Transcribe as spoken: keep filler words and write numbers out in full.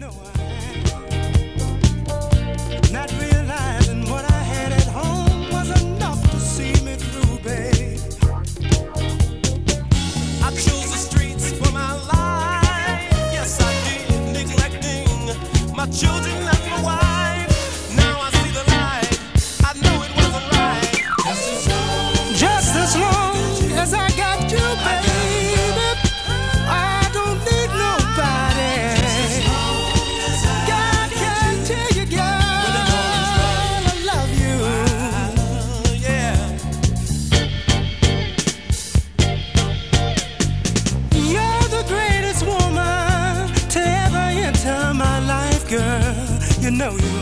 Not realizing what I had at home was enough to see me through, babe. I chose the streets for my life. Yes, I did, neglecting my children and my wife. Now I see the light. I know it wasn't right. Just as long as I got you, baby, I don't need nobody. God can tell you, girl, I love you. Yeah. You're the greatest woman to ever enter my life, girl. You know you